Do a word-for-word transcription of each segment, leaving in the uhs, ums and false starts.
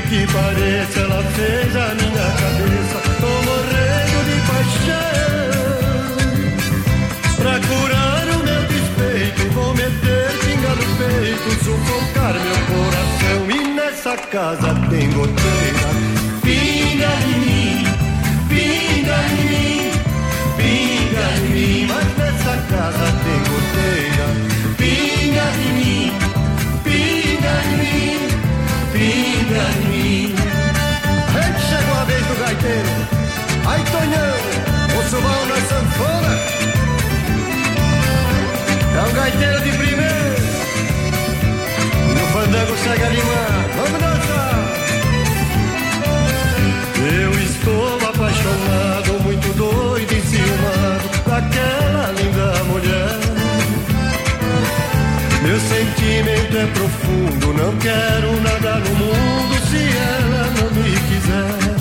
que pareça, ela fez a minha cabeça. Tô morrendo de paixão. Pra curar o meu despeito, vou meter pinga no peito, sufocar meu coração. E nessa casa tem goteira. Pinga em mim, pinga em mim, pinga em mim. Mas nessa casa tem goteira. Pinga em mim, pinga em mim, pinga em mim. Aí chegou a vez do gaiteiro. Aí Tonhão, o subão na sanfona. É um gaiteiro de primeiro. No fandango segue a limar. Vamos dançar. Eu estou apaixonado, muito doido e ciumado daquela linda mulher. Meu sentimento é profundo, não quero nada no mundo se ela não me quiser.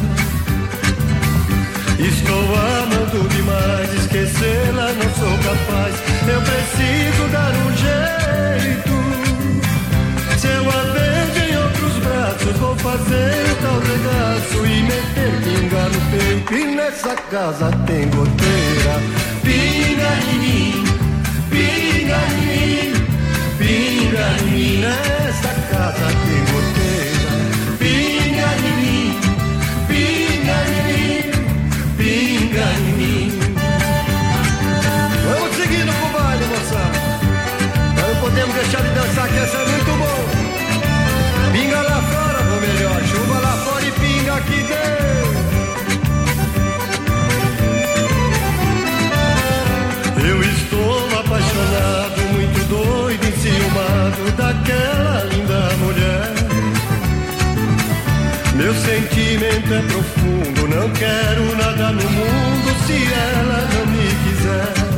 Estou amando demais, esquecê-la não sou capaz. Eu preciso dar um jeito. Se eu a vejo em outros braços, vou fazer o tal regaço e meter pinga no peito. E nessa casa tem goteira. Pinga em mim, pinga em mim, pinga em mim. Nessa casa tem goteira. Pinga em mim, pinga em mim, pinga em mim. Vamos seguindo pro baile, moçada. Não podemos deixar de dançar, que essa é muito bom. Pinga lá fora, ou melhor, chuva lá fora e pinga aqui dentro. Eu estou apaixonado, muito doido, enciumado daquela linda mulher. Meu sentimento é profundo, não quero nada no mundo se ela não me quiser.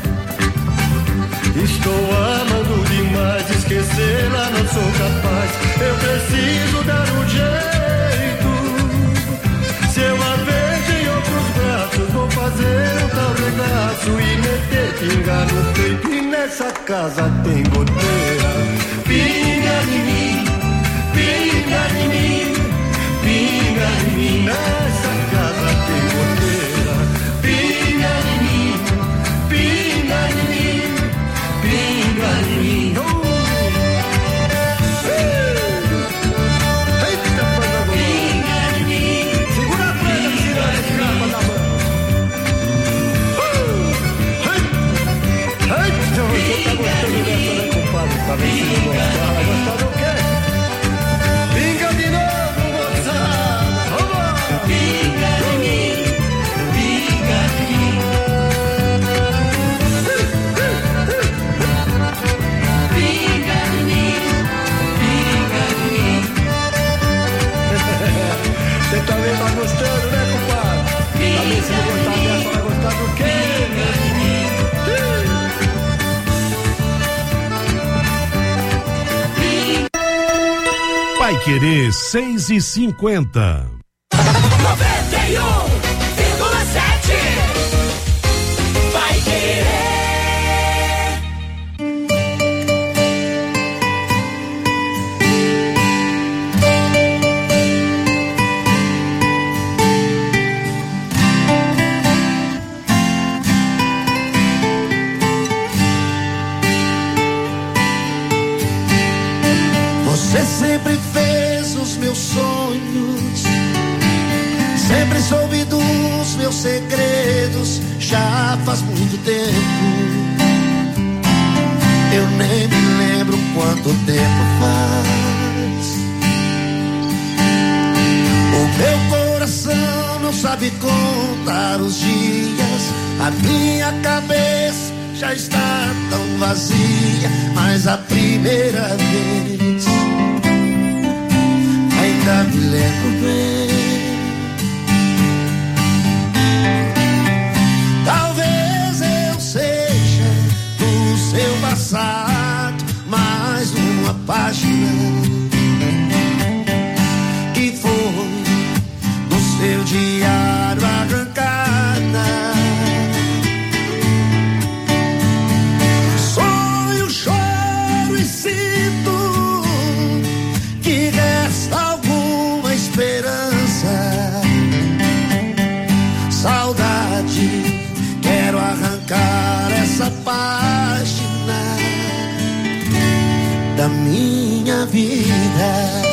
Estou amando demais, esquecê-la não sou capaz. Eu preciso dar um jeito. Se eu a vejo em outros braços, vou fazer um tal regaço e meter pinga no peito. E nessa casa tem goteira. Pinga em mim, pinga em mim, pinga em mim. Nessa casa tem goteira. Pinga em mim, pinga em mim, pinga em mim. Oh. Eita, pinga em mim. Segura a prenda que tira a escapa da mão. Eita, você tá gostando dessa, né, compadre? Tá vendo se não gostar? Vai gostar do quê? Pinga de novo, moçada. Vamos! Pinga em mim, pinga em mim. Pinga em mim, pinga em mim. Você também tá gostando, né, compadre? Tá vendo se não gostar dessa, vai gostar do quê? Pinga em mim. Vai Querer seis e cinquenta. noventa e um vírgula sete. Vai Querer. Você sempre fez os meus sonhos, sempre soube dos meus segredos, já faz muito tempo. Eu nem me lembro quanto tempo faz. O meu coração não sabe contar os dias, a minha cabeça já está tão vazia, mas a primeira vez ainda me lembro bem. Talvez eu seja do seu passado mais uma página que foi do seu diário arrancada. Sonho, choro e sinto que resta alguma página da minha vida.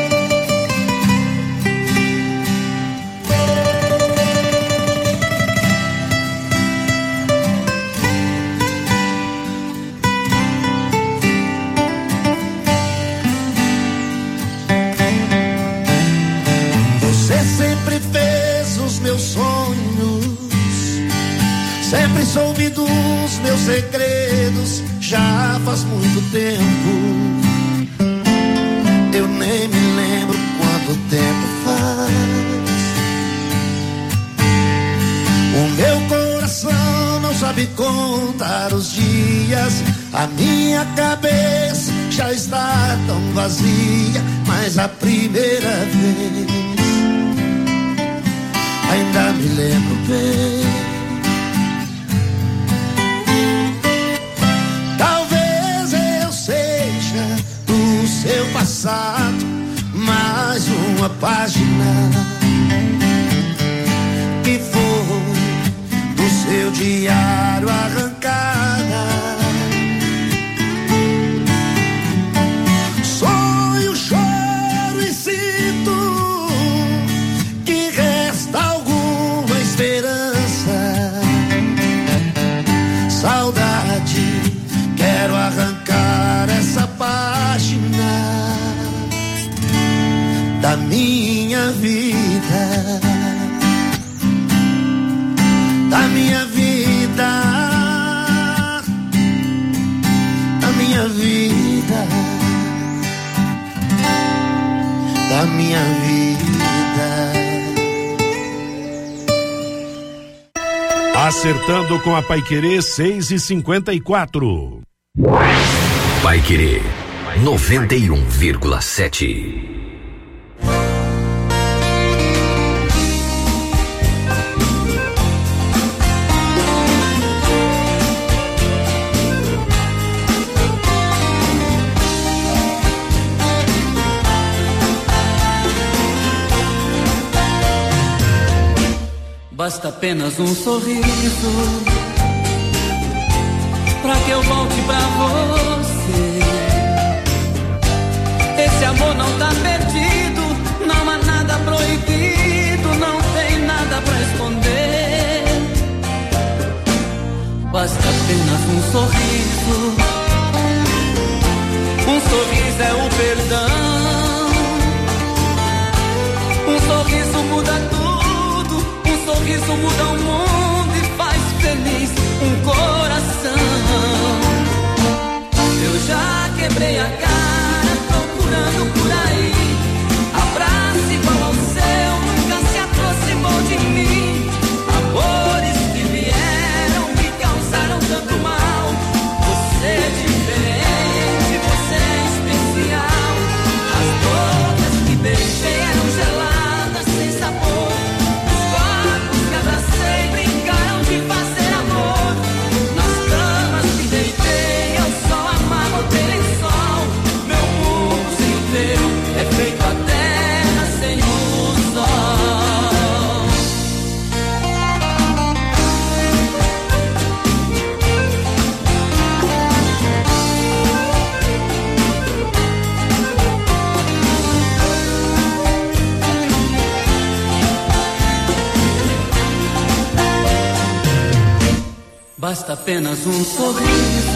Sempre fez os meus sonhos, sempre soube dos meus segredos, já faz muito tempo. Eu nem me lembro quanto tempo faz. O meu coração não sabe contar os dias, a minha cabeça já está tão vazia, mas a primeira vez ainda me lembro bem. Talvez eu seja do seu passado mais uma página que foi do seu diário arrancada. Sonho, choro e sinto que resta alguma esperança. Saudade, quero arrancar essa página da minha vida, da minha vida, da minha vida, da minha vida. Acertando com a Paiquerê seis e cinquenta e quatro. Paiquerê noventa e um vírgula sete. Basta apenas um sorriso pra que eu volte pra você. Esse amor não tá perdido, não há nada proibido, não tem nada pra esconder. Basta apenas um sorriso, um sorriso é o perdão. Um sorriso muda tudo, um sorriso muda o mundo e faz feliz um coração. Eu já quebrei a cara procurando por aí abraço igual ao seu, nunca se aproximou de mim. Amores que vieram me causaram tanto mal. Você é diferente, você é especial. As bocas que beijei eram geladas sem sabor. Os corpos que abracei brincaram de fazer amor. Nas camas que deitei eu só amava o teu lençol. Meu mundo sem o teu é feito a terra sem o sol. Basta apenas um sorriso,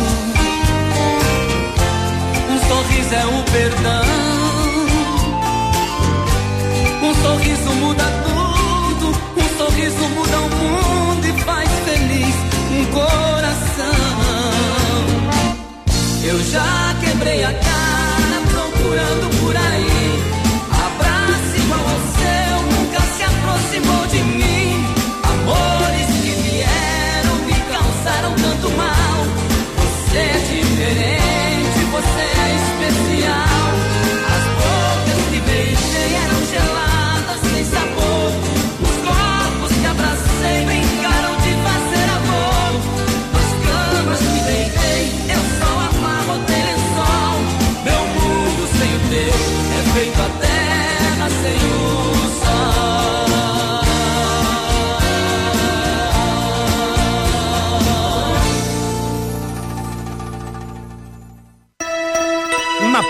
um sorriso é o perdão. Um sorriso muda tudo, um sorriso muda o mundo e faz feliz um coração. Eu já quebrei a cara procurando por aí abraço igual ao seu, nunca se aproximou de mim. Amores que vieram me causaram tanto mal. Você é diferente, você é especial. As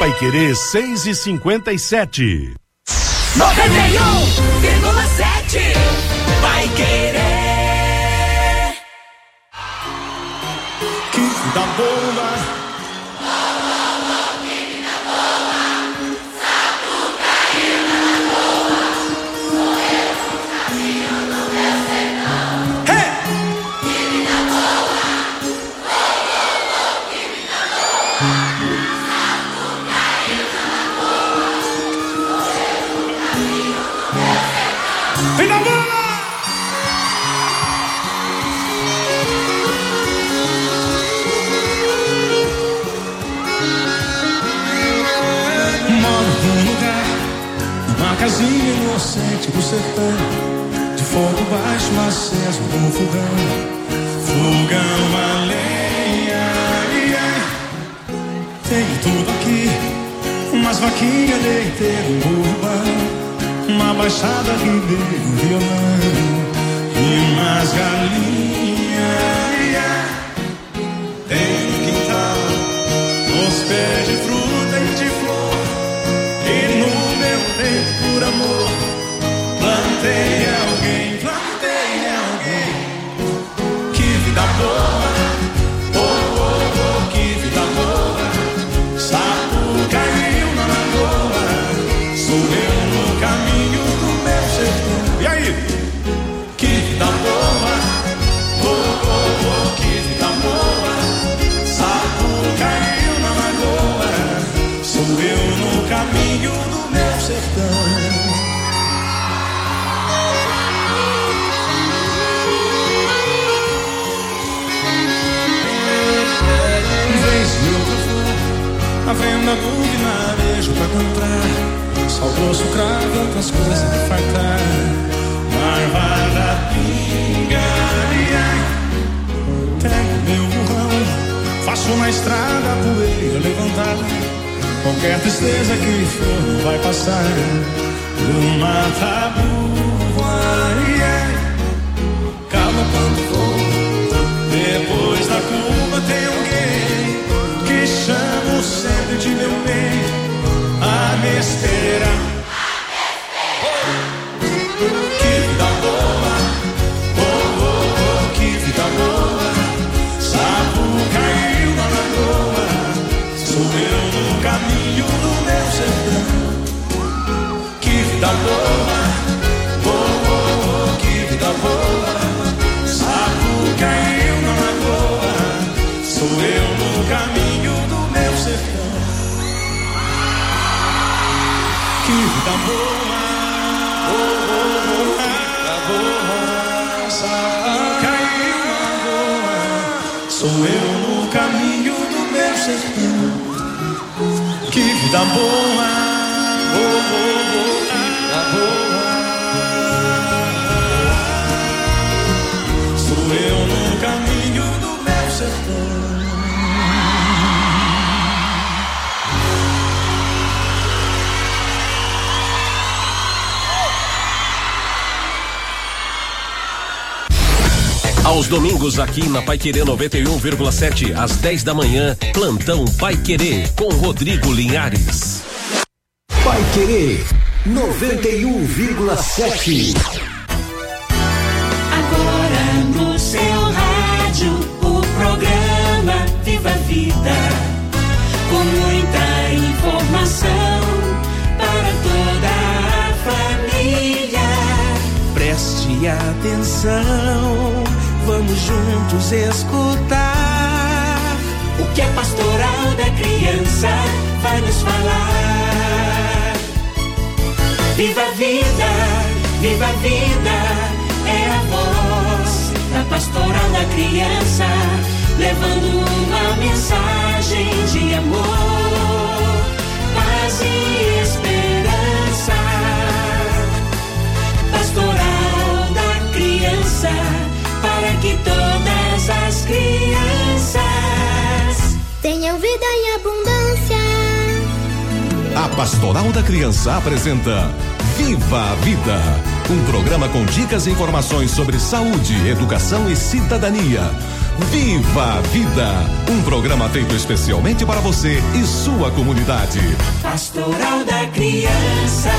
Paiquerê seis e cinquenta e sete. noventa e um vírgula sete Paiquerê. Que vida boa. Casinha inocente do sertão, de fogo baixo aceso com fogão, fogão a lenha, yeah. Tenho tudo aqui, umas vaquinhas leiteiras, um burro, uma baixada, ribeiro, um violão e umas galinhas, yeah. Tenho um quintal, uns pés de fruta e de flor, e no meu peito por amor, plantei alguém, plantei alguém. Que vida boa, oh, oh, oh, que vida boa. Sapo caiu na lagoa, sou eu no caminho do meu sertão. E aí? Que vida boa, oh, oh, oh, que vida boa. Sapo caiu na lagoa, sou eu no caminho do meu sertão. A venda do vinarejo pra comprar, sal grosso, cravo, outras coisas de fartar. Marvada, pinga, pego meu burrão, faço na estrada a poeira levantar. Qualquer tristeza que for não vai passar. Uma tabuva, galopando vou. Depois da curva tem alguém que chamo sempre de meu bem, a me esperar. Que vida boa, oh, oh, oh, que vida boa. Sapo caiu na lagoa, sou eu no caminho do meu sertão. Que vida boa, oh, oh, oh, que vida boa. Sapo caiu na lagoa, sou eu no caminho do meu sertão. Que vida boa, oh, oh, oh, que vida boa. Sapo caiu na lagoa, sou eu no caminho do meu sertão. Que vida boa, oh, oh, oh, que vida boa. Sou eu no caminho do meu sertão. Aos domingos aqui na Paiquerê noventa e um vírgula sete, às dez da manhã, plantão Paiquerê com Rodrigo Linhares. Paiquerê noventa e um vírgula sete. Agora no seu rádio, o programa Viva a Vida, com muita informação para toda a família. Preste atenção, vamos juntos escutar o que a pastoral da criança vai nos falar. Viva a vida, viva a vida, é a voz da pastoral da criança, levando uma mensagem de amor, paz e esperança. Pastoral da criança, para que todas as crianças tenham vida em abundância. A Pastoral da Criança apresenta Viva a Vida, um programa com dicas e informações sobre saúde, educação e cidadania. Viva a Vida, um programa feito especialmente para você e sua comunidade. Pastoral da Criança.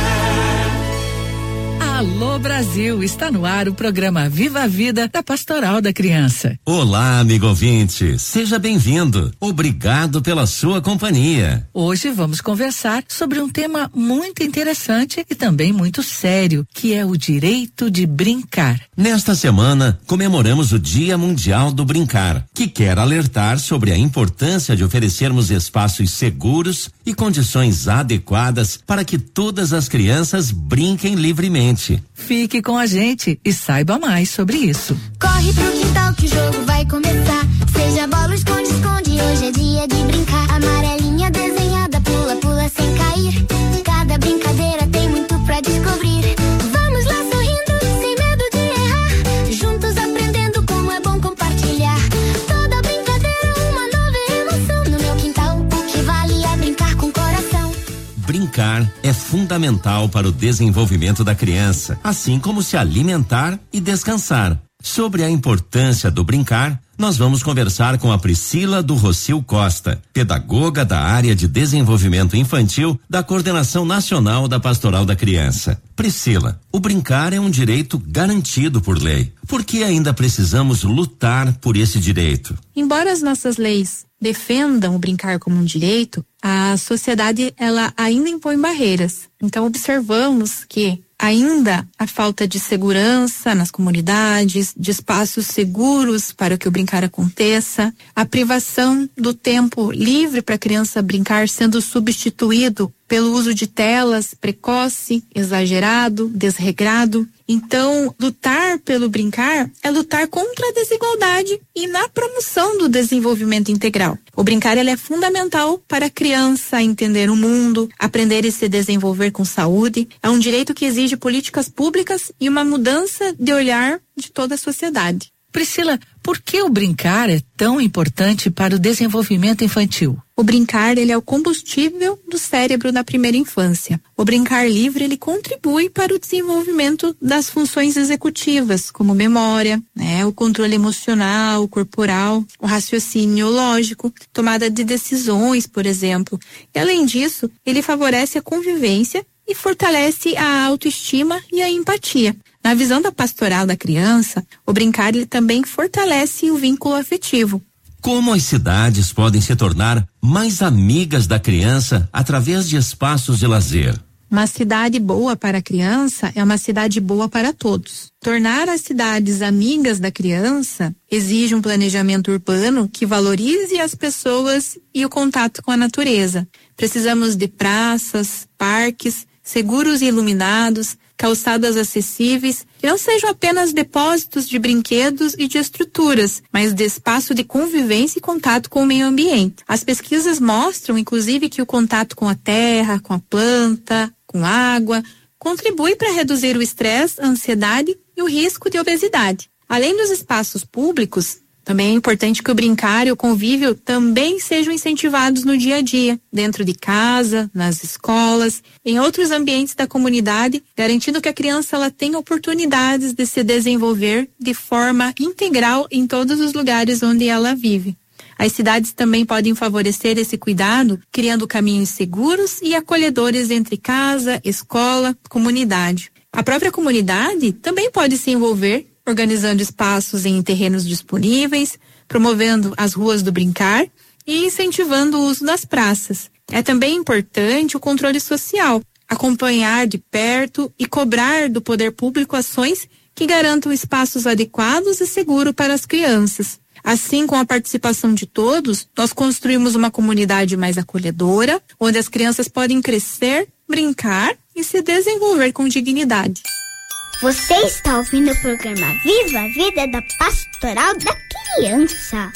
Alô Brasil, está no ar o programa Viva a Vida da Pastoral da Criança. Olá, amigo ouvinte, seja bem-vindo. Obrigado pela sua companhia. Hoje vamos conversar sobre um tema muito interessante e também muito sério, que é o direito de brincar. Nesta semana, comemoramos o Dia Mundial do Brincar, que quer alertar sobre a importância de oferecermos espaços seguros e condições adequadas para que todas as crianças brinquem livremente. Fique com a gente e saiba mais sobre isso. Corre pro quintal que o jogo vai começar. Seja bola, esconde, esconde, hoje é dia de brincar. Amarelinha desenhada, pula, pula sem cair. Cada brincadeira tem muito pra descobrir. Vamos lá sorrindo, sem medo de errar. Juntos aprendendo como é bom compartilhar. Toda brincadeira uma nova emoção. No meu quintal, o que vale é brincar com coração. Brincar é fundamental para o desenvolvimento da criança, assim como se alimentar e descansar. Sobre a importância do brincar, nós vamos conversar com a Priscila do Rocio Costa, pedagoga da área de desenvolvimento infantil da Coordenação Nacional da Pastoral da Criança. Priscila, o brincar é um direito garantido por lei. Por que ainda precisamos lutar por esse direito? Embora as nossas leis defendam o brincar como um direito, a sociedade ela ainda impõe barreiras. Então observamos que ainda a falta de segurança nas comunidades, de espaços seguros para que o brincar aconteça, a privação do tempo livre para a criança brincar sendo substituído pelo uso de telas precoce, exagerado, desregrado. Então, lutar pelo brincar é lutar contra a desigualdade e na promoção do desenvolvimento integral. O brincar ele é fundamental para a criança entender o mundo, aprender e se desenvolver com saúde. É um direito que exige políticas públicas e uma mudança de olhar de toda a sociedade. Priscila, por que o brincar é tão importante para o desenvolvimento infantil? O brincar, ele é o combustível do cérebro na primeira infância. O brincar livre, ele contribui para o desenvolvimento das funções executivas, como memória, né, o controle emocional, corporal, o raciocínio lógico, tomada de decisões, por exemplo. E além disso, ele favorece a convivência e fortalece a autoestima e a empatia. Na visão da pastoral da criança, o brincar ele também fortalece o vínculo afetivo. Como as cidades podem se tornar mais amigas da criança através de espaços de lazer? Uma cidade boa para a criança é uma cidade boa para todos. Tornar as cidades amigas da criança exige um planejamento urbano que valorize as pessoas e o contato com a natureza. Precisamos de praças, parques seguros e iluminados, calçadas acessíveis, que não sejam apenas depósitos de brinquedos e de estruturas, mas de espaço de convivência e contato com o meio ambiente. As pesquisas mostram, inclusive, que o contato com a terra, com a planta, com água, contribui para reduzir o estresse, a ansiedade e o risco de obesidade. Além dos espaços públicos, também é importante que o brincar e o convívio também sejam incentivados no dia a dia, dentro de casa, nas escolas, em outros ambientes da comunidade, garantindo que a criança ela tenha oportunidades de se desenvolver de forma integral em todos os lugares onde ela vive. As cidades também podem favorecer esse cuidado, criando caminhos seguros e acolhedores entre casa, escola, comunidade. A própria comunidade também pode se envolver organizando espaços em terrenos disponíveis, promovendo as ruas do brincar e incentivando o uso das praças. É também importante o controle social, acompanhar de perto e cobrar do poder público ações que garantam espaços adequados e seguros para as crianças. Assim, com a participação de todos, nós construímos uma comunidade mais acolhedora, onde as crianças podem crescer, brincar e se desenvolver com dignidade. Você está ouvindo o programa Viva a Vida da Pastoral da Criança.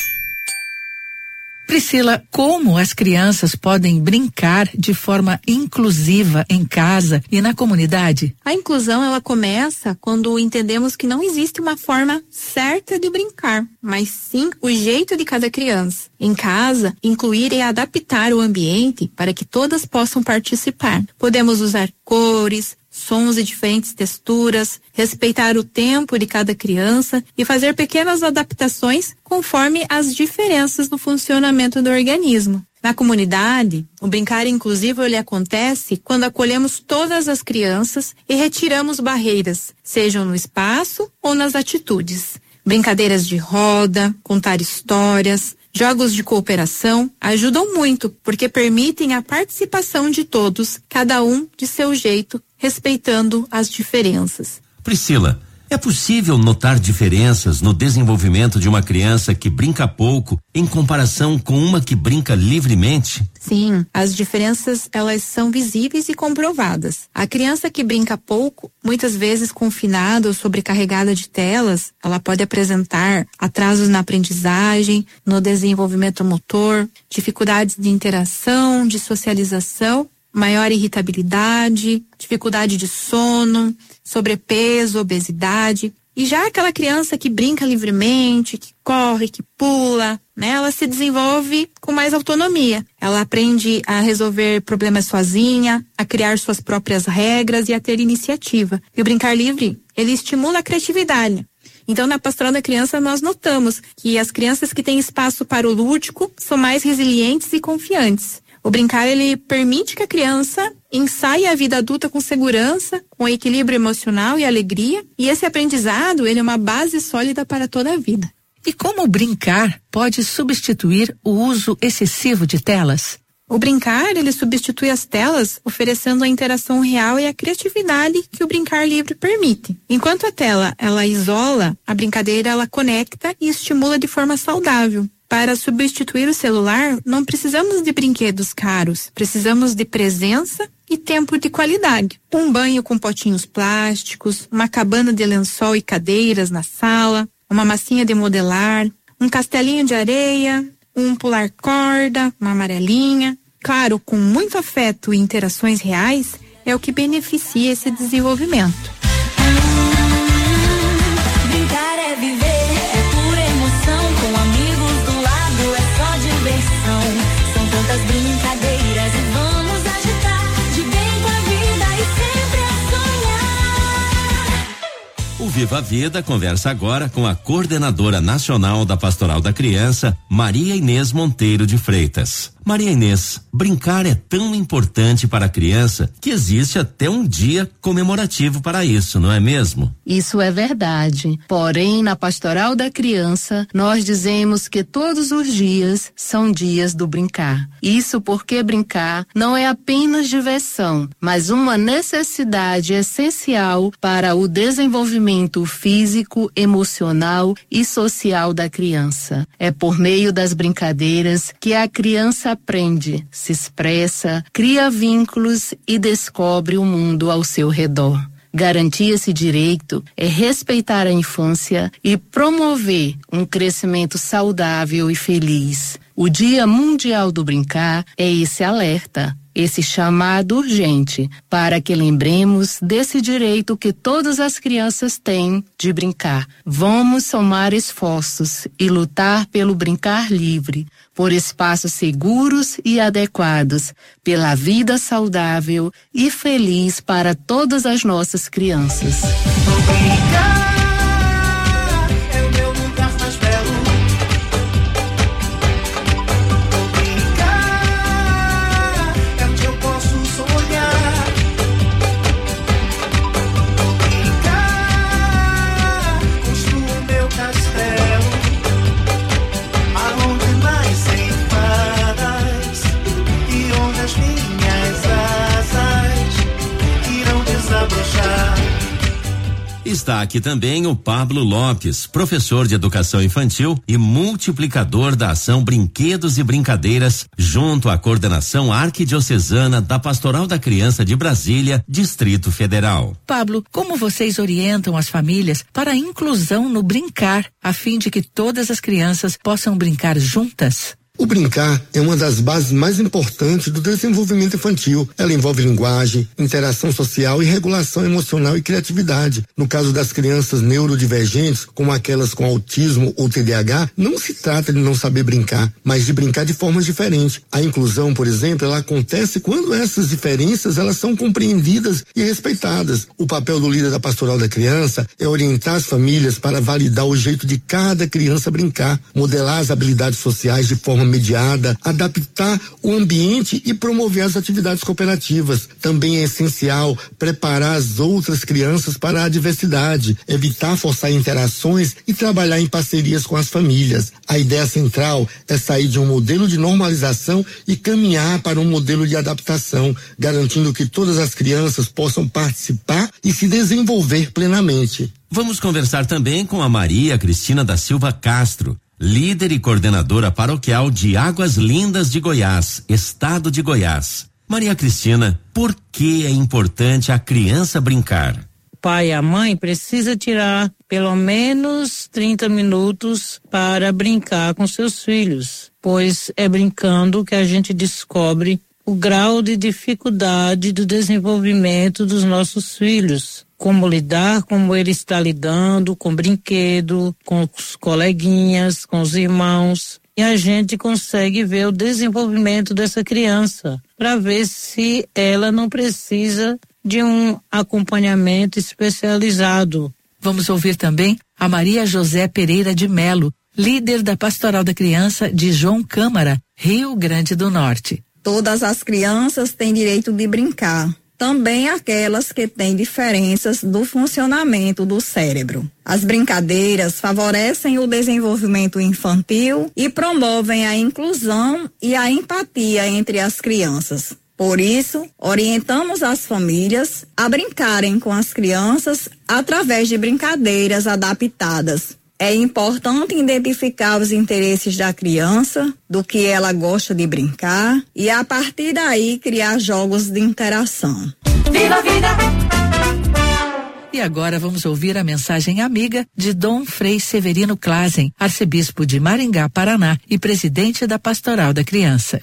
Priscila, como as crianças podem brincar de forma inclusiva em casa e na comunidade? A inclusão, ela começa quando entendemos que não existe uma forma certa de brincar, mas sim o jeito de cada criança. Em casa, incluir e adaptar o ambiente para que todas possam participar. Podemos usar cores, sons de diferentes texturas, respeitar o tempo de cada criança e fazer pequenas adaptações conforme as diferenças no funcionamento do organismo. Na comunidade, o brincar inclusivo ele acontece quando acolhemos todas as crianças e retiramos barreiras, sejam no espaço ou nas atitudes. Brincadeiras de roda, contar histórias, jogos de cooperação ajudam muito porque permitem a participação de todos, cada um de seu jeito, respeitando as diferenças. Priscila, é possível notar diferenças no desenvolvimento de uma criança que brinca pouco em comparação com uma que brinca livremente? Sim, as diferenças elas são visíveis e comprovadas. A criança que brinca pouco, muitas vezes confinada ou sobrecarregada de telas, ela pode apresentar atrasos na aprendizagem, no desenvolvimento motor, dificuldades de interação, de socialização, maior irritabilidade, dificuldade de sono, sobrepeso, obesidade. E já aquela criança que brinca livremente, que corre, que pula, né? Ela se desenvolve com mais autonomia. Ela aprende a resolver problemas sozinha, a criar suas próprias regras e a ter iniciativa. E o brincar livre, ele estimula a criatividade. Então, na Pastoral da Criança, nós notamos que as crianças que têm espaço para o lúdico são mais resilientes e confiantes. O brincar, ele permite que a criança ensaie a vida adulta com segurança, com equilíbrio emocional e alegria, e esse aprendizado, ele é uma base sólida para toda a vida. E como o brincar pode substituir o uso excessivo de telas? O brincar, ele substitui as telas, oferecendo a interação real e a criatividade que o brincar livre permite. Enquanto a tela, ela isola, a brincadeira, ela conecta e estimula de forma saudável. Para substituir o celular, não precisamos de brinquedos caros, precisamos de presença e tempo de qualidade. Um banho com potinhos plásticos, uma cabana de lençol e cadeiras na sala, uma massinha de modelar, um castelinho de areia, um pular corda, uma amarelinha. Claro, com muito afeto e interações reais, é o que beneficia esse desenvolvimento. Brincar é viver, é pura emoção, com amigos do lado é só diversão. São tantas brincadeiras e vamos agitar, de bem com a vida e sempre a sonhar. O Viva a Vida conversa agora com a coordenadora nacional da Pastoral da Criança, Maria Inês Monteiro de Freitas. Maria Inês, brincar é tão importante para a criança que existe até um dia comemorativo para isso, não é mesmo? Isso é verdade. Porém, na Pastoral da Criança, nós dizemos que todos os dias são dias do brincar. Isso porque brincar não é apenas diversão, mas uma necessidade essencial para o desenvolvimento físico, emocional e social da criança. É por meio das brincadeiras que a criança aprende, se expressa, cria vínculos e descobre o mundo ao seu redor. Garantir esse direito é respeitar a infância e promover um crescimento saudável e feliz. O Dia Mundial do Brincar é esse alerta, esse chamado urgente, para que lembremos desse direito que todas as crianças têm de brincar. Vamos somar esforços e lutar pelo brincar livre, por espaços seguros e adequados, pela vida saudável e feliz para todas as nossas crianças. Brincar é o meu lugar mais belo. Brincar é onde eu posso sonhar. Brincar, construo meu castelo, aonde nascem fadas e onde as minhas asas irão desabrochar. Está aqui também o Pablo Lopes, professor de educação infantil e multiplicador da ação Brinquedos e Brincadeiras, junto à coordenação arquidiocesana da Pastoral da Criança de Brasília, Distrito Federal. Pablo, como vocês orientam as famílias para a inclusão no brincar, a fim de que todas as crianças possam brincar juntas? O brincar é uma das bases mais importantes do desenvolvimento infantil. Ela envolve linguagem, interação social e regulação emocional e criatividade. No caso das crianças neurodivergentes, como aquelas com autismo ou T D A H, não se trata de não saber brincar, mas de brincar de formas diferentes. A inclusão, por exemplo, ela acontece quando essas diferenças elas são compreendidas e respeitadas. O papel do líder da Pastoral da Criança é orientar as famílias para validar o jeito de cada criança brincar, modelar as habilidades sociais de forma mediada, adaptar o ambiente e promover as atividades cooperativas. Também é essencial preparar as outras crianças para a diversidade, evitar forçar interações e trabalhar em parcerias com as famílias. A ideia central é sair de um modelo de normalização e caminhar para um modelo de adaptação, garantindo que todas as crianças possam participar e se desenvolver plenamente. Vamos conversar também com a Maria Cristina da Silva Castro, líder e coordenadora paroquial de Águas Lindas de Goiás, estado de Goiás. Maria Cristina, por que é importante a criança brincar? O pai e a mãe precisam tirar pelo menos trinta minutos para brincar com seus filhos, pois é brincando que a gente descobre o grau de dificuldade do desenvolvimento dos nossos filhos. Como lidar, como ele está lidando com brinquedo, com os coleguinhas, com os irmãos. E a gente consegue ver o desenvolvimento dessa criança para ver se ela não precisa de um acompanhamento especializado. Vamos ouvir também a Maria José Pereira de Melo, líder da Pastoral da Criança de João Câmara, Rio Grande do Norte. Todas as crianças têm direito de brincar. Também aquelas que têm diferenças do funcionamento do cérebro. As brincadeiras favorecem o desenvolvimento infantil e promovem a inclusão e a empatia entre as crianças. Por isso, orientamos as famílias a brincarem com as crianças através de brincadeiras adaptadas. É importante identificar os interesses da criança, do que ela gosta de brincar e a partir daí criar jogos de interação. Viva a vida! E agora vamos ouvir a mensagem amiga de Dom Frei Severino Klazen, arcebispo de Maringá, Paraná e presidente da Pastoral da Criança.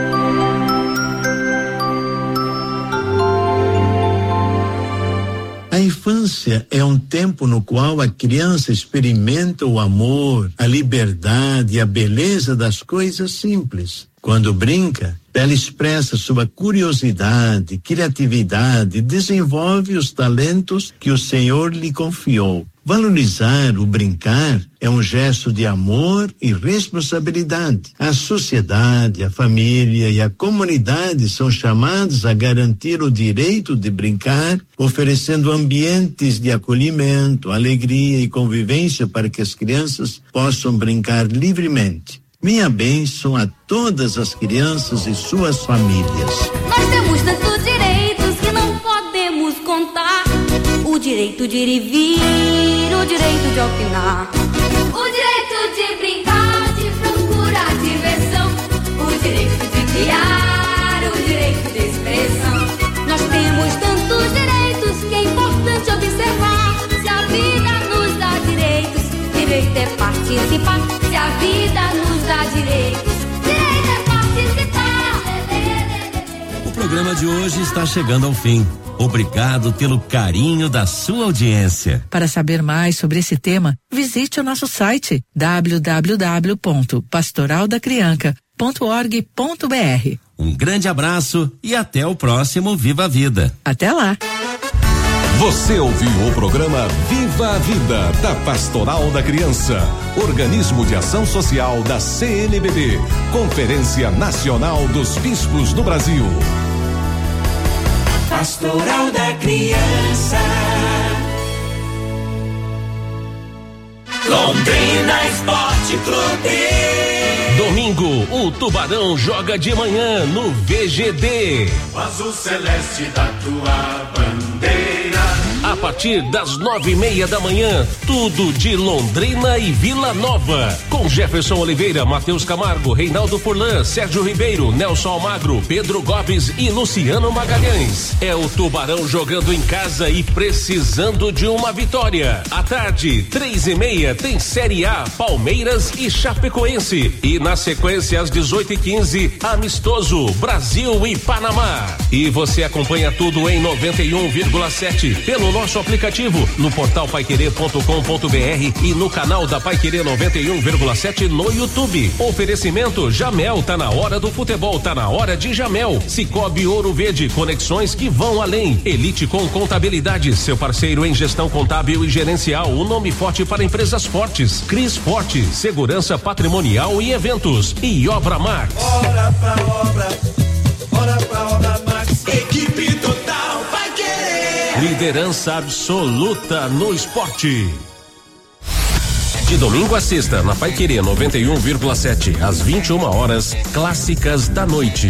A infância é um tempo no qual a criança experimenta o amor, a liberdade e a beleza das coisas simples. Quando brinca, ela expressa sua curiosidade, criatividade, desenvolve os talentos que o Senhor lhe confiou. Valorizar o brincar é um gesto de amor e responsabilidade. A sociedade, a família e a comunidade são chamados a garantir o direito de brincar, oferecendo ambientes de acolhimento, alegria e convivência para que as crianças possam brincar livremente. Minha bênção a todas as crianças e suas famílias. Nós temos tantos direitos que não podemos contar. O direito de ir e vir, o direito de opinar, o direito de brincar, de procurar diversão, o direito de criar, o direito de expressão. Nós temos tantos direitos que é importante observar. Se a vida nos dá direitos, direito é participar. Se a vida nos dá direitos, direito é participar. O programa de hoje está chegando ao fim. Obrigado pelo carinho da sua audiência. Para saber mais sobre esse tema, visite o nosso site w w w ponto pastoral da criança ponto org ponto b r. Um grande abraço e até o próximo Viva a Vida. Até lá. Você ouviu o programa Viva a Vida, da Pastoral da Criança, organismo de ação social da C N B B, Conferência Nacional dos Bispos do Brasil. Pastoral da Criança. Londrina Esporte Clube. Domingo, o Tubarão joga de manhã no V G D. O azul celeste da tua bandeira. A partir partir das nove e meia da manhã, tudo de Londrina e Vila Nova, com Jefferson Oliveira, Matheus Camargo, Reinaldo Furlan, Sérgio Ribeiro, Nelson Almagro, Pedro Gomes e Luciano Magalhães. É o Tubarão jogando em casa e precisando de uma vitória. À tarde, três e meia, tem Série A, Palmeiras e Chapecoense. E na sequência, às dezoito e quinze, amistoso Brasil e Panamá. E você acompanha tudo em noventa e um vírgula sete pelo nosso aplicativo, no portal paiquerê ponto com ponto br e no canal da Paiquerê noventa e um vírgula sete no YouTube. Oferecimento Jamel, tá na hora do futebol, tá na hora de Jamel. Cicobi Ouro Verde, conexões que vão além. Elite com Contabilidade, seu parceiro em gestão contábil e gerencial, o nome forte para empresas fortes. Cris Forte, segurança patrimonial e eventos. E Obra Max. Bora pra obra, bora pra obra Max. Equipe total vai querer. Liderança absoluta no esporte. De domingo a sexta, na Paiquerê noventa e um vírgula sete, às vinte e uma horas, clássicas da noite.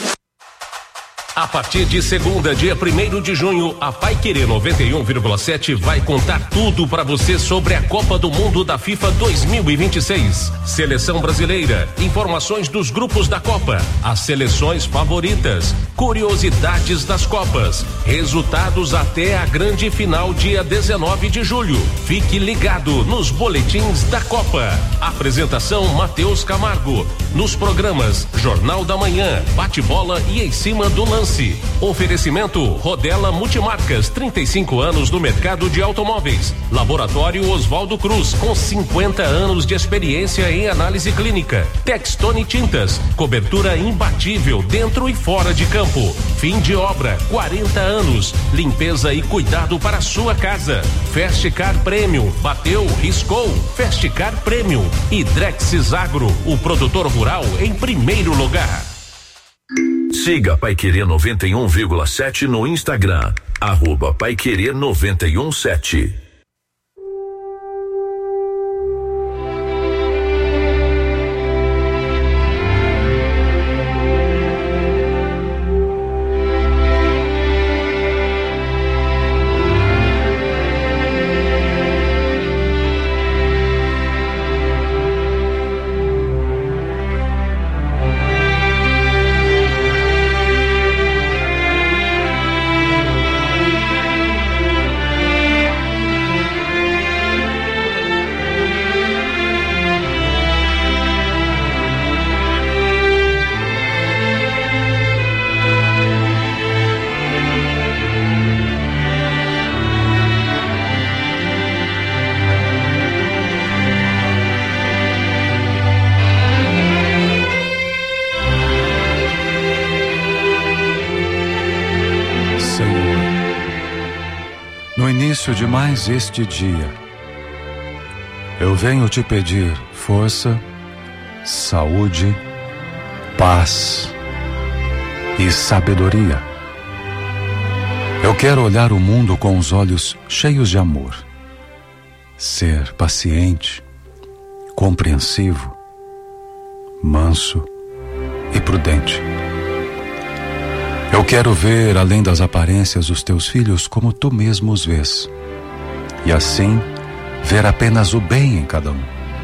A partir de segunda, dia primeiro de junho, a Paiquerê noventa e um vírgula sete vai contar tudo para você sobre a Copa do Mundo da FIFA dois mil e vinte e seis. Seleção brasileira, informações dos grupos da Copa, as seleções favoritas, curiosidades das Copas, resultados até a grande final dia dezenove de julho. Fique ligado nos boletins da Copa. Apresentação Matheus Camargo. Nos programas Jornal da Manhã, Bate-Bola e Em Cima do Lance. Oferecimento Rodela Multimarcas, trinta e cinco anos no mercado de automóveis. Laboratório Oswaldo Cruz, com cinquenta anos de experiência em análise clínica. Textone Tintas, cobertura imbatível dentro e fora de campo. Fim de obra, quarenta anos. Limpeza e cuidado para a sua casa. Fast Car Premium, bateu, riscou. Fast Car Premium. E Drexis Agro, o produtor rural em primeiro lugar. Siga Paiquerê noventa e um vírgula sete no Instagram, arroba Paiquerê noventa e um sete. De mais este dia, eu venho te pedir força, saúde, paz e sabedoria. Eu quero olhar o mundo com os olhos cheios de amor, ser paciente, compreensivo, manso e prudente. Eu quero ver além das aparências os teus filhos como tu mesmo os vês. E assim, ver apenas o bem em cada um.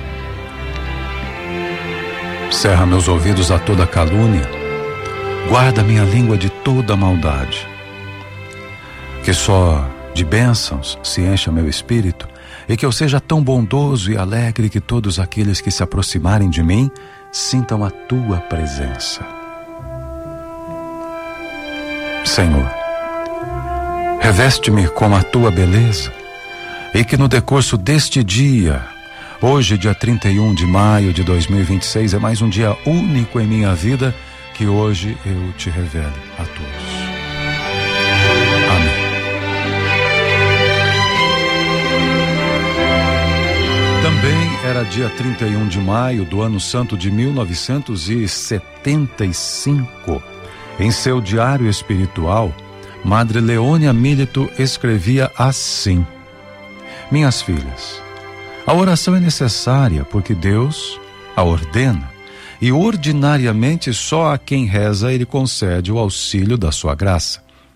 Cerra meus ouvidos a toda calúnia, guarda minha língua de toda maldade. Que só de bênçãos se encha meu espírito, e que eu seja tão bondoso e alegre que todos aqueles que se aproximarem de mim sintam a tua presença. Senhor, reveste-me com a tua beleza, e que no decurso deste dia, hoje dia trinta e um de maio de dois mil e vinte e seis, é mais um dia único em minha vida, que hoje eu te revele a todos. Amém. Também era dia trinta e um de maio do ano santo de mil novecentos e setenta e cinco. Em seu diário espiritual, Madre Leônia Milito escrevia assim: minhas filhas, a oração é necessária porque Deus a ordena, e ordinariamente só a quem reza Ele concede o auxílio da sua graça.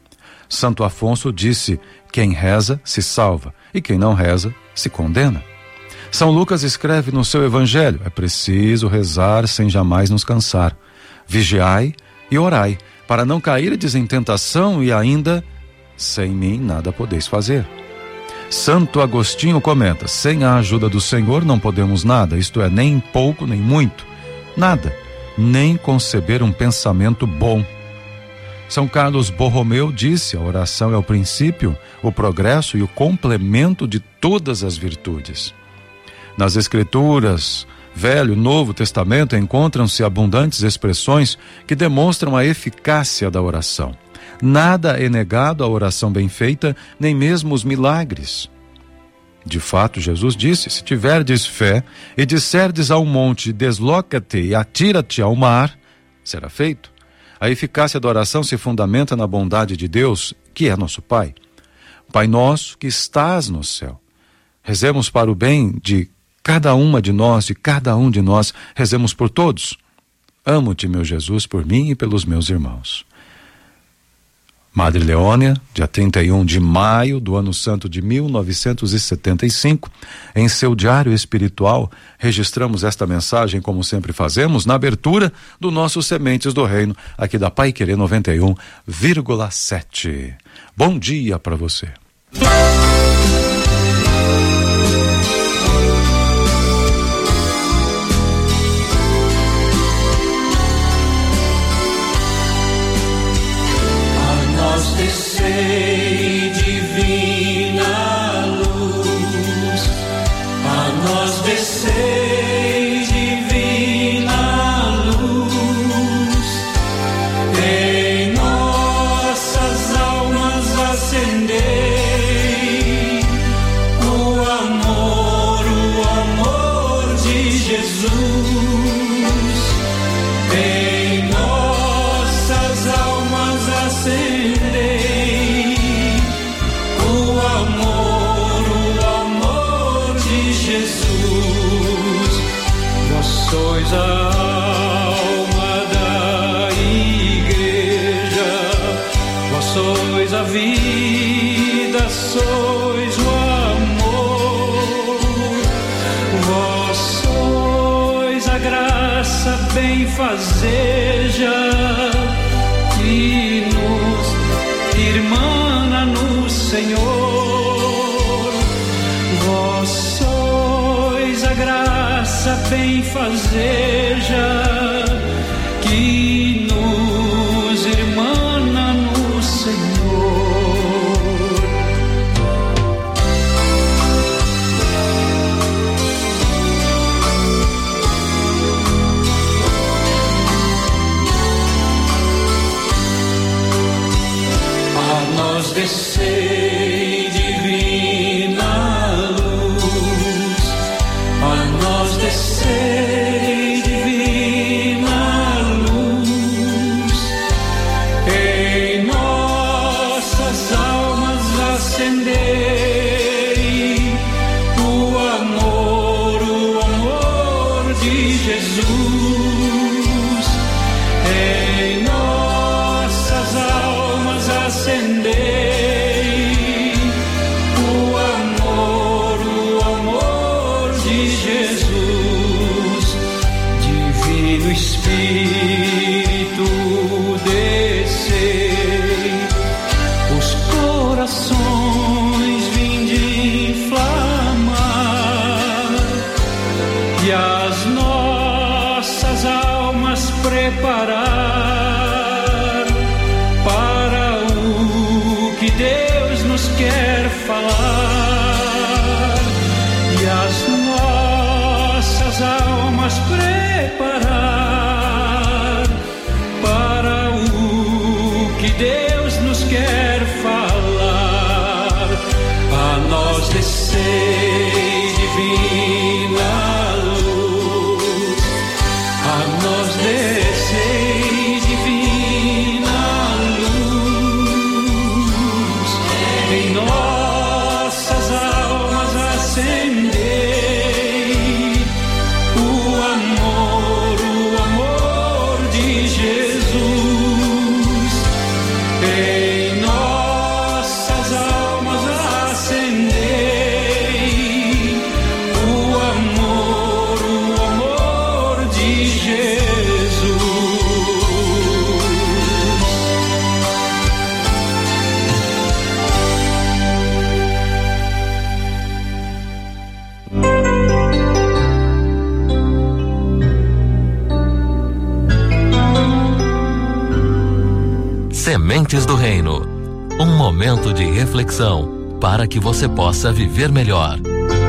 Santo Afonso disse: quem reza se salva e quem não reza se condena. São Lucas escreve no seu evangelho: é preciso rezar sem jamais nos cansar. Vigiai e orai, para não cairdes em tentação, e ainda, sem mim nada podeis fazer. Santo Agostinho comenta: sem a ajuda do Senhor não podemos nada, isto é, nem pouco nem muito, nada, nem conceber um pensamento bom. São Carlos Borromeu disse: a oração é o princípio, o progresso e o complemento de todas as virtudes. Nas Escrituras, Velho e Novo Testamento, encontram-se abundantes expressões que demonstram a eficácia da oração. Nada é negado à oração bem feita, nem mesmo os milagres. De fato, Jesus disse: se tiverdes fé e disserdes ao monte, desloca-te e atira-te ao mar, será feito. A eficácia da oração se fundamenta na bondade de Deus, que é nosso Pai. Pai nosso que estás no céu. Rezemos para o bem de cada uma de nós, de cada um de nós. Rezemos por todos. Amo-te, meu Jesus, por mim e pelos meus irmãos. Madre Leônia, dia trinta e um de maio do ano santo de mil novecentos e setenta e cinco, em seu diário espiritual, registramos esta mensagem, como sempre fazemos, na abertura do nosso Sementes do Reino, aqui da Paiquerê noventa e um vírgula sete. Bom dia para você. Descei divina luz, a nós descei divina luz, em nossas almas acendei o amor, o amor de Jesus, em nossas almas acendei sois a alma da igreja, vós sois a vida, sois o amor, vós sois a graça benfazeja que nos irmana no Senhor, vós sois a graça benfazeja que nos irmana no Senhor. A nós descei divina luz, a nós descei divina luz, em nossas almas acendei o amor, o amor de Jesus, em nossas almas acendei o amor, o amor de Jesus, Divino Espírito descei, os corações vinde inflamar e as nossas almas preparar para o que Deus nos quer falar e as nossas almas preparar para o que Deus nos quer falar. A nós descei divina luz, a nós descei divina luz, em nossas almas acendei o amor, o amor de Jesus, em nós Sementes do Reino. Um momento de reflexão para que você possa viver melhor.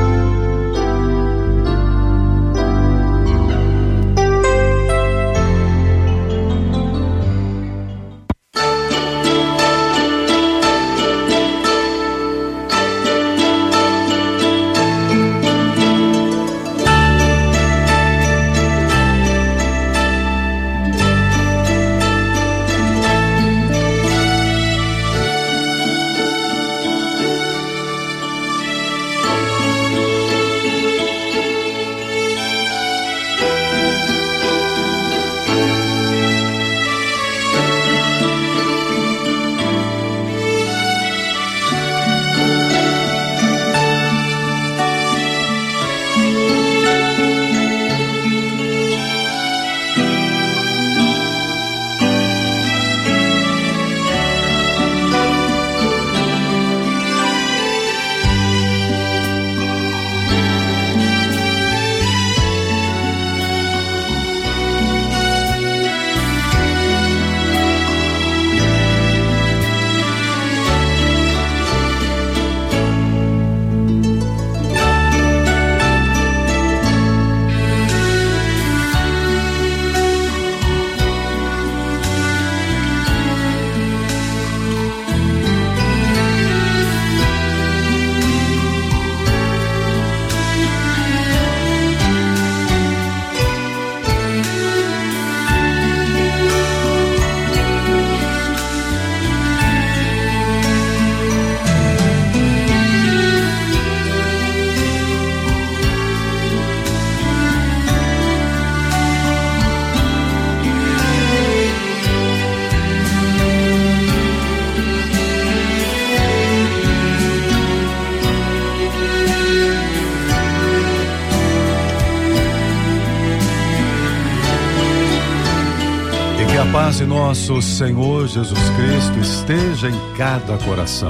paz de nosso Senhor Jesus Cristo esteja em cada coração.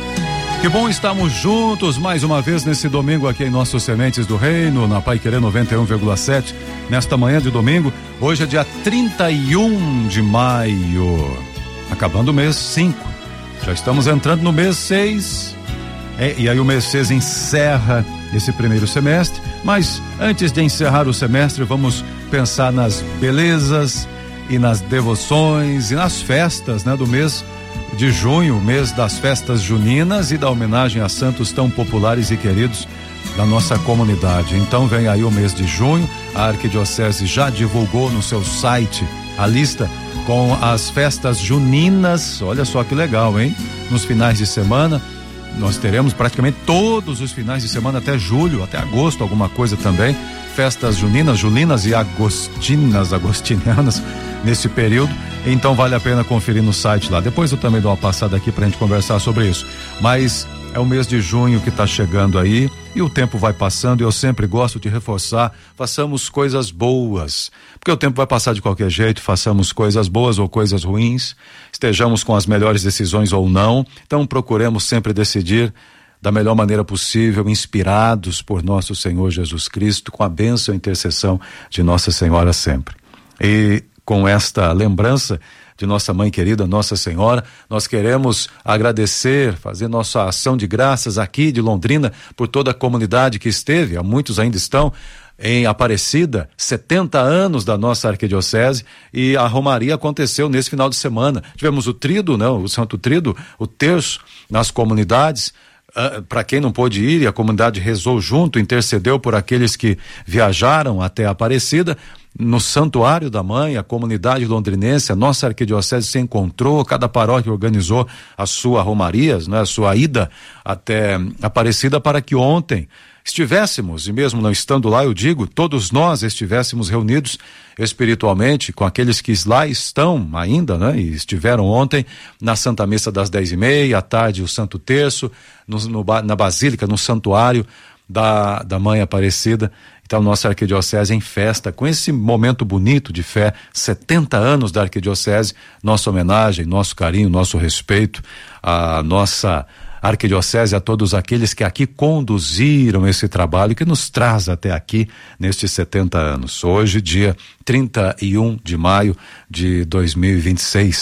Que bom estarmos juntos mais uma vez nesse domingo aqui em nossos Sementes do Reino, na Paiquerê noventa e um vírgula sete, nesta manhã de domingo. Hoje é dia trinta e um de maio, acabando o mês cinco. Já estamos entrando no mês seis, é, e aí o mês seis encerra esse primeiro semestre. Mas antes de encerrar o semestre, vamos pensar nas belezas e nas devoções e nas festas, né, do mês de junho, mês das festas juninas e da homenagem a santos tão populares e queridos da nossa comunidade. Então vem aí o mês de junho, a Arquidiocese já divulgou no seu site a lista com as festas juninas. Olha só que legal, hein? Nos finais de semana, nós teremos praticamente todos os finais de semana até julho, até agosto, alguma coisa também, festas juninas, julinas e agostinas, agostinianas nesse período. Então vale a pena conferir no site lá. Depois eu também dou uma passada aqui pra gente conversar sobre isso. Mas é o mês de junho que tá chegando aí e o tempo vai passando, e eu sempre gosto de reforçar: façamos coisas boas, porque o tempo vai passar de qualquer jeito. Façamos coisas boas ou coisas ruins, estejamos com as melhores decisões ou não, então procuremos sempre decidir da melhor maneira possível, inspirados por nosso Senhor Jesus Cristo, com a bênção e intercessão de Nossa Senhora sempre. E com esta lembrança de nossa mãe querida, Nossa Senhora, nós queremos agradecer, fazer nossa ação de graças aqui de Londrina por toda a comunidade que esteve, há muitos ainda estão, em Aparecida, setenta anos da nossa arquidiocese, e a romaria aconteceu nesse final de semana. Tivemos o trido, né, o Santo Trido, o terço nas comunidades. Uh, para quem não pôde ir, e a comunidade rezou junto, intercedeu por aqueles que viajaram até Aparecida. No Santuário da Mãe, a comunidade londrinense, a nossa arquidiocese se encontrou, cada paróquia organizou a sua romarias, né, a sua ida até Aparecida, para que ontem estivéssemos, e mesmo não estando lá, eu digo, todos nós estivéssemos reunidos espiritualmente com aqueles que lá estão ainda, né, e estiveram ontem na Santa Missa das dez e meia, à tarde o Santo Terço, no, no, na Basílica, no Santuário da, da Mãe Aparecida. Então, nossa arquidiocese em festa, com esse momento bonito de fé, setenta anos da arquidiocese, nossa homenagem, nosso carinho, nosso respeito, a nossa arquidiocese, a todos aqueles que aqui conduziram esse trabalho que nos traz até aqui nestes setenta anos. Hoje, dia trinta e um de maio de dois mil e vinte e seis.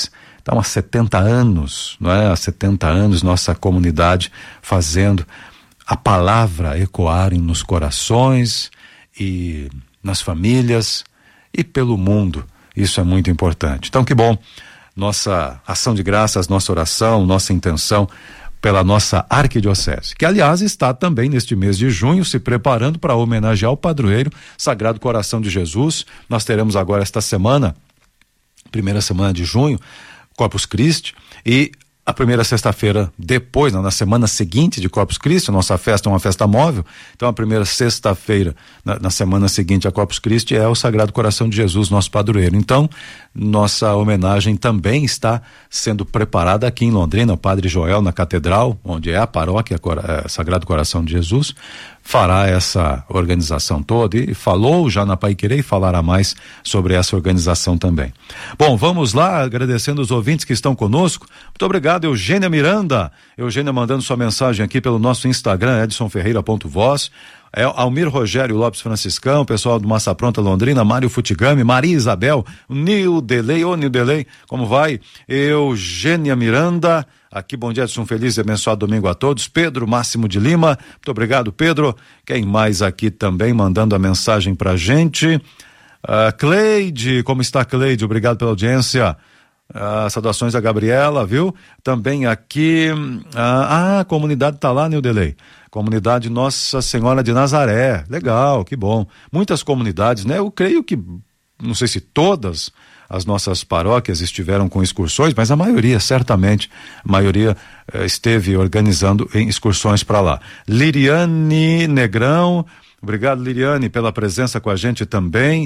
Então, há setenta anos, não é? Há setenta anos, nossa comunidade fazendo a palavra ecoar nos corações e nas famílias e pelo mundo. Isso é muito importante. Então, que bom, nossa ação de graças, nossa oração, nossa intenção pela nossa arquidiocese, que aliás está também neste mês de junho se preparando para homenagear o padroeiro Sagrado Coração de Jesus. Nós teremos agora esta semana, primeira semana de junho, Corpus Christi, e a primeira sexta-feira depois, na semana seguinte de Corpus Christi, nossa festa é uma festa móvel, então a primeira sexta-feira, na, na semana seguinte a Corpus Christi, é o Sagrado Coração de Jesus, nosso padroeiro. Então, nossa homenagem também está sendo preparada aqui em Londrina, o Padre Joel, na Catedral, onde é a paróquia é, Sagrado Coração de Jesus, fará essa organização toda e falou já na Paiquerê e falará mais sobre essa organização também. Bom, vamos lá, agradecendo os ouvintes que estão conosco. Muito obrigado, Eugênia Miranda. Eugênia mandando sua mensagem aqui pelo nosso Instagram, edson ferreira ponto voz. É, Almir Rogério Lopes Franciscão, pessoal do Massa Pronta Londrina, Mário Futigami, Maria Isabel, Nil Delay, ô Nil Delay, como vai? Eugênia Miranda, aqui, bom dia, um feliz e abençoado domingo a todos. Pedro Máximo de Lima, muito obrigado, Pedro. Quem mais aqui também mandando a mensagem pra gente? Uh, Cleide, como está, Cleide? Obrigado pela audiência. Uh, saudações a Gabriela, viu? Também aqui, uh, ah, a comunidade tá lá, Nil Delay. Comunidade Nossa Senhora de Nazaré, legal, que bom. Muitas comunidades, né? Eu creio que, não sei se todas as nossas paróquias estiveram com excursões, mas a maioria, certamente, a maioria eh, esteve organizando em excursões para lá. Liriane Negrão, obrigado, Liriane, pela presença com a gente também.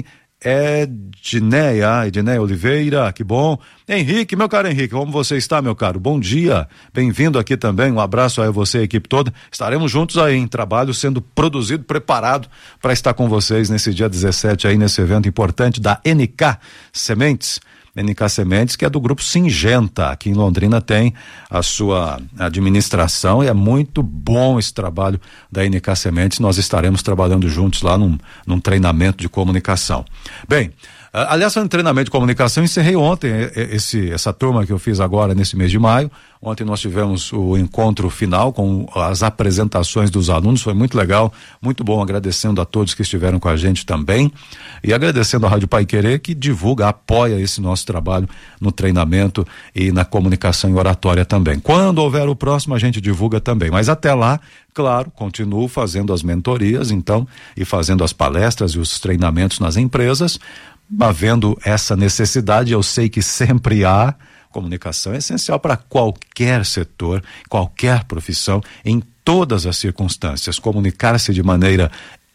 Edneia, Edneia Oliveira, que bom. Henrique, meu caro Henrique, como você está, meu caro? Bom dia, bem-vindo aqui também, um abraço a você e a equipe toda. Estaremos juntos aí em trabalho, sendo produzido, preparado para estar com vocês nesse dia dezessete aí, nesse evento importante da N K Sementes. N K Sementes, que é do grupo Singenta, aqui em Londrina tem a sua administração e é muito bom esse trabalho da N K Sementes. Nós estaremos trabalhando juntos lá num, num treinamento de comunicação. Bem, aliás, no treinamento de comunicação, encerrei ontem esse, essa turma que eu fiz agora nesse mês de maio. Ontem nós tivemos o encontro final com as apresentações dos alunos, foi muito legal, muito bom, agradecendo a todos que estiveram com a gente também e agradecendo a Rádio Paiquerê que divulga, apoia esse nosso trabalho no treinamento e na comunicação e oratória também. Quando houver o próximo a gente divulga também, mas até lá, claro, continuo fazendo as mentorias então e fazendo as palestras e os treinamentos nas empresas. Havendo essa necessidade, eu sei que sempre há. Comunicação é essencial para qualquer setor, qualquer profissão, em todas as circunstâncias. Comunicar-se de maneira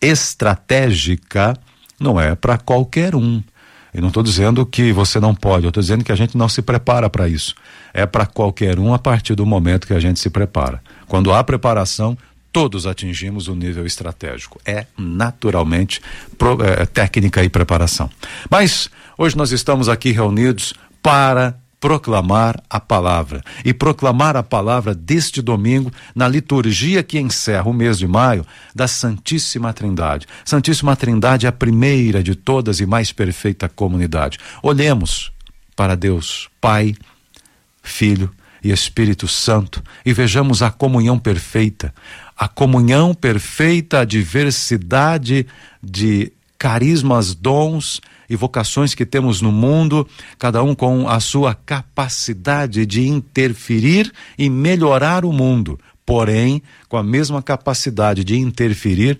estratégica não é para qualquer um. Eu não estou dizendo que você não pode, eu estou dizendo que a gente não se prepara para isso. É para qualquer um a partir do momento que a gente se prepara. Quando há preparação, todos atingimos o nível estratégico. É naturalmente pro, é, técnica e preparação. Mas hoje nós estamos aqui reunidos para proclamar a palavra. E proclamar a palavra deste domingo na liturgia que encerra o mês de maio da Santíssima Trindade. Santíssima Trindade é a primeira de todas e mais perfeita comunidade. Olhemos para Deus, Pai, Filho e Espírito Santo e vejamos a comunhão perfeita. A comunhão perfeita, a diversidade de carismas, dons e vocações que temos no mundo, cada um com a sua capacidade de interferir e melhorar o mundo, porém com a mesma capacidade de interferir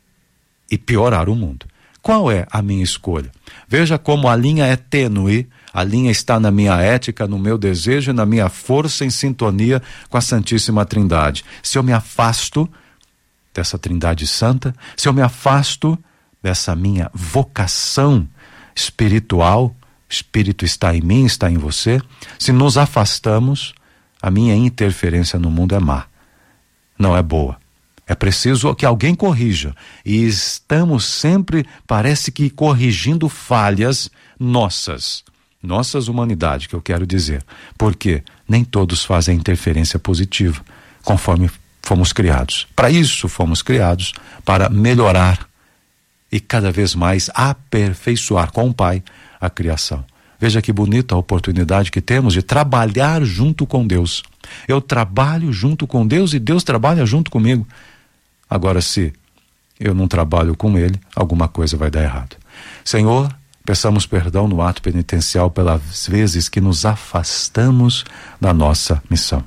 e piorar o mundo. Qual é a minha escolha? Veja como a linha é tênue, a linha está na minha ética, no meu desejo e na minha força em sintonia com a Santíssima Trindade. Se eu me afasto dessa Trindade Santa, se eu me afasto dessa minha vocação espiritual, Espírito está em mim, está em você, se nos afastamos, a minha interferência no mundo é má, não é boa. É preciso que alguém corrija. E estamos sempre, parece que corrigindo falhas nossas. Nossas humanidade, que eu quero dizer. Porque nem todos fazem interferência positiva, conforme fomos criados. Para isso fomos criados, para melhorar e cada vez mais aperfeiçoar com o Pai a criação. Veja que bonita a oportunidade que temos de trabalhar junto com Deus. Eu trabalho junto com Deus e Deus trabalha junto comigo. Agora, se eu não trabalho com Ele, alguma coisa vai dar errado. Senhor, peçamos perdão no ato penitencial pelas vezes que nos afastamos da nossa missão.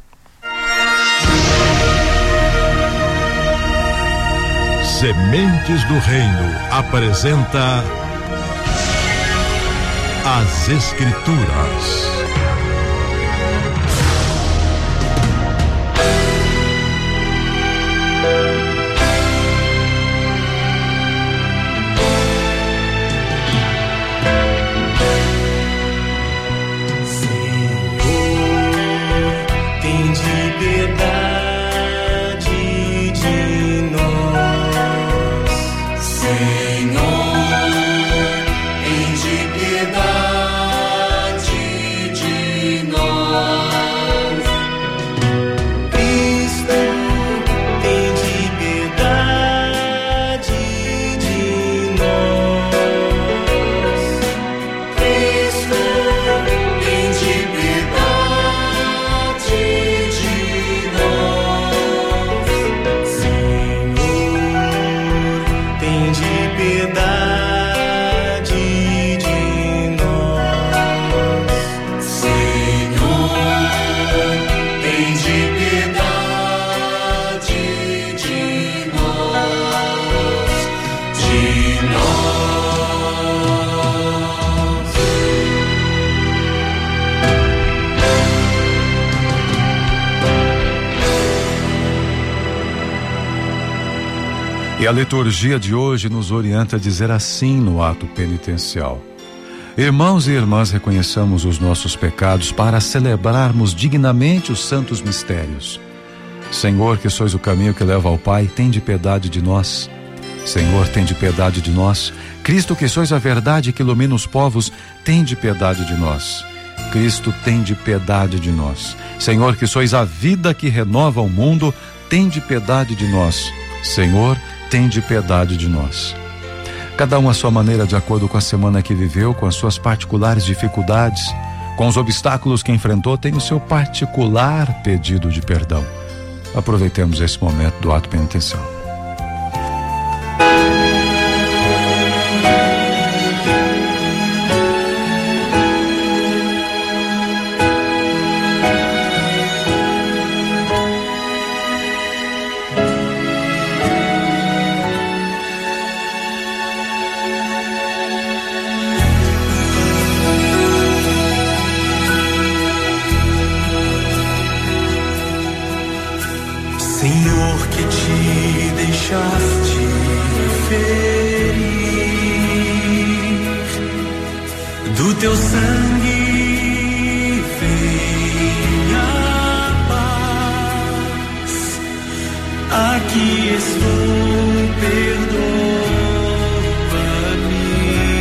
Sementes do Reino apresenta as Escrituras. E a liturgia de hoje nos orienta a dizer assim no ato penitencial: irmãos e irmãs, reconheçamos os nossos pecados para celebrarmos dignamente os santos mistérios. Senhor, que sois o caminho que leva ao Pai, tende piedade de nós. Senhor, tende piedade de nós. Cristo, que sois a verdade que ilumina os povos, tende piedade de nós. Cristo, tende piedade de nós. Senhor, que sois a vida que renova o mundo, tende piedade de nós. Senhor, tende piedade de nós. Cada um à sua maneira, de acordo com a semana que viveu, com as suas particulares dificuldades, com os obstáculos que enfrentou, tem o seu particular pedido de perdão. Aproveitemos esse momento do ato penitencial. Senhor, que te deixaste ferir, do teu sangue vem a paz. Aqui estou, perdoa-me.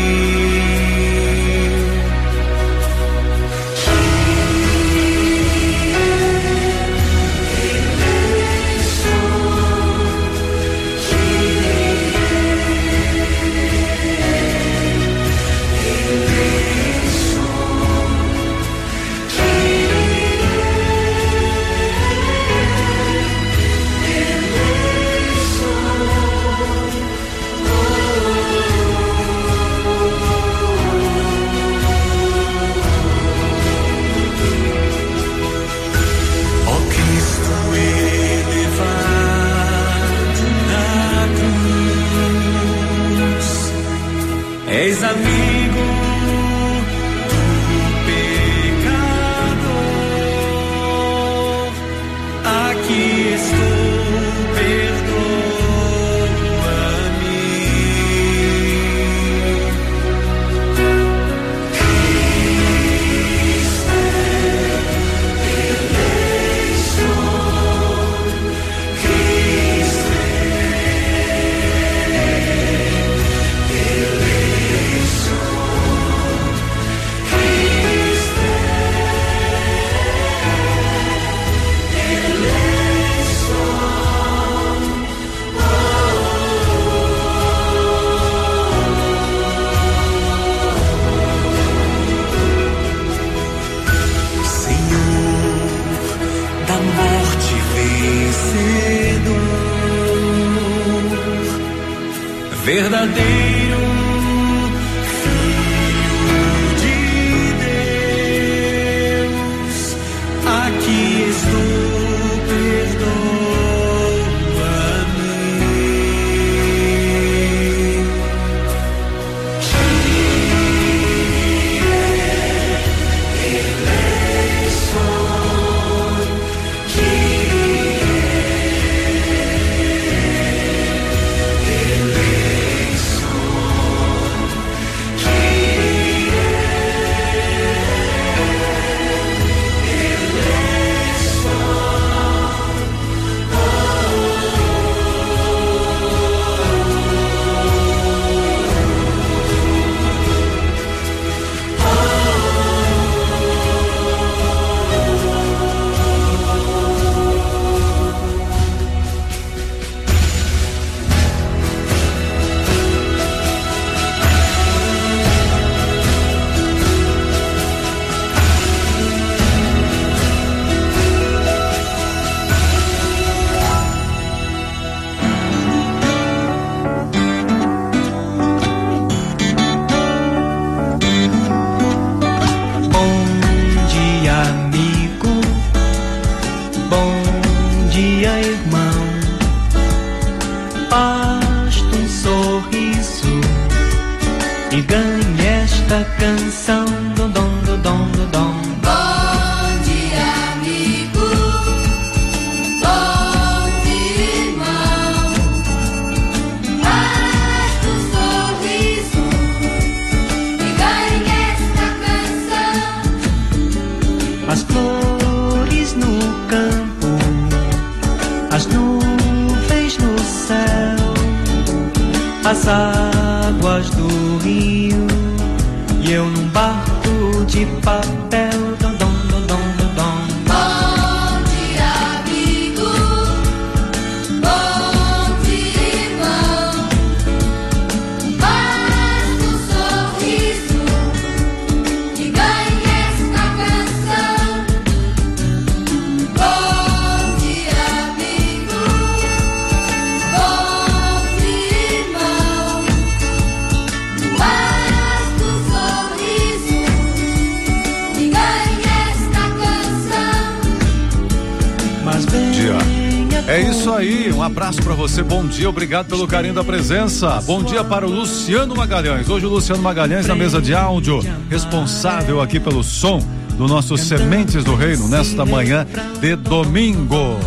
És amigo do pecador. Aqui estou, perdoa-me. Cristo eleição, Cristo eleição. verdadeiro filho de Deus. Aqui estou, perdoa-me. Canção do dom do dom do dom. Bom dia, amigo. Bom dia, irmão. Basta um sorriso e ganhe esta canção. As flores no campo, as nuvens no céu, as águas do rio. E eu num barco de papel, dom, dom, dom, dom, dom. Bom dia, amigo. Bom dia, irmão. Basta um sorriso e ganhe esta canção. Bom dia, amigo. Bom dia, irmão. Basta um sorriso e ganhe esta canção. Mas venha É isso aí, um abraço pra você, bom dia, obrigado pelo carinho da presença. Bom dia para o Luciano Magalhães. Hoje o Luciano Magalhães na mesa de áudio, responsável aqui pelo som do nosso Sementes do Reino nesta manhã de domingo.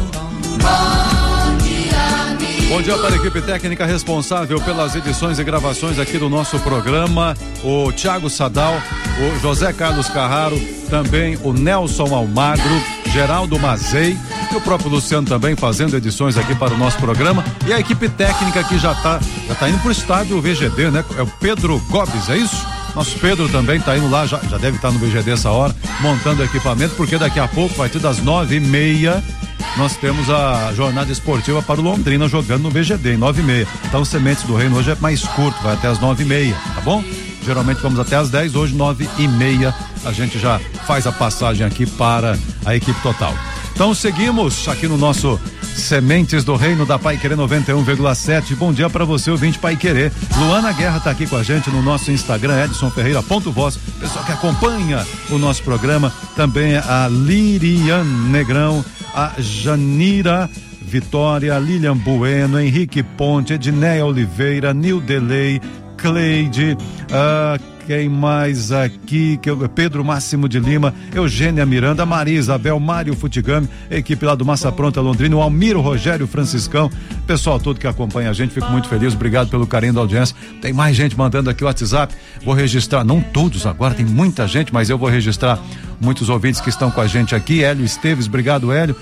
Bom dia para a equipe técnica responsável pelas edições e gravações aqui do nosso programa, o Thiago Sadal, o José Carlos Carraro, também o Nelson Almagro, Geraldo Mazei e o próprio Luciano também fazendo edições aqui para o nosso programa, e a equipe técnica que já está já tá indo pro estádio V G D, né? É o Pedro Gobes, é isso? Nosso Pedro também está indo lá, já, já deve estar no V G D essa hora, montando equipamento, porque daqui a pouco, a partir das nove e meia, nós temos a jornada esportiva para o Londrina jogando no V G D, em nove e meia. Então, Sementes do Reino hoje é mais curto, vai até as nove e meia, tá bom? Geralmente vamos até as dez, hoje nove e meia a gente já faz a passagem aqui para a equipe total. Então seguimos aqui no nosso Sementes do Reino da Paiquerê noventa e um vírgula sete. Bom dia para você, ouvinte Paiquerê. Luana Guerra tá aqui com a gente no nosso Instagram, Edson Ferreira ponto voz. Pessoal que acompanha o nosso programa, também a Lirian Negrão, a Janira Vitória, Lilian Bueno, Henrique Ponte, Edneia Oliveira, Nildelei, Cleide, uh, quem mais aqui? Que eu, Pedro Máximo de Lima, Eugênia Miranda, Maria Isabel, Mário Futigami, equipe lá do Massa Pronta Londrina, o Almiro Rogério Franciscão, pessoal todo que acompanha a gente, fico muito feliz, obrigado pelo carinho da audiência. Tem mais gente mandando aqui o WhatsApp, vou registrar, não todos agora, tem muita gente, mas eu vou registrar muitos ouvintes que estão com a gente aqui. Hélio Esteves, obrigado Hélio,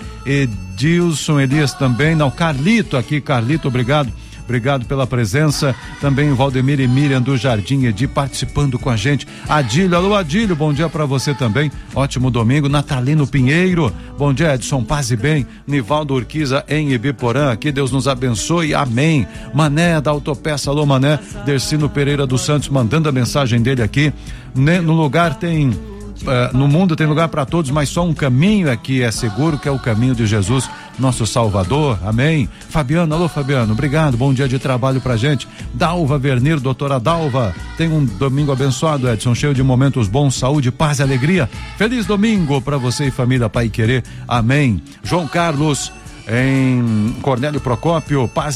Edilson Elias também, não, Carlito aqui, Carlito, obrigado. Obrigado pela presença. Também o Valdemir e Miriam do Jardim Edi participando com a gente. Adílio, alô Adílio, bom dia para você também. Ótimo domingo. Natalino Pinheiro, bom dia Edson, paz e bem. Nivaldo Urquiza em Ibiporã, que Deus nos abençoe, amém. Mané da Autopeça, alô Mané. Dercino Pereira dos Santos mandando a mensagem dele aqui. No lugar tem Uh, no mundo tem lugar para todos, mas só um caminho é que é seguro, que é o caminho de Jesus. nosso Salvador, amém. Fabiano, alô Fabiano, obrigado, bom dia de trabalho pra gente. Dalva Vernir, doutora Dalva, tem um domingo abençoado, Edson, cheio de momentos bons, saúde, paz e alegria. Feliz domingo pra você e família Paiquerê, amém. João Carlos, em Cornélio Procópio, paz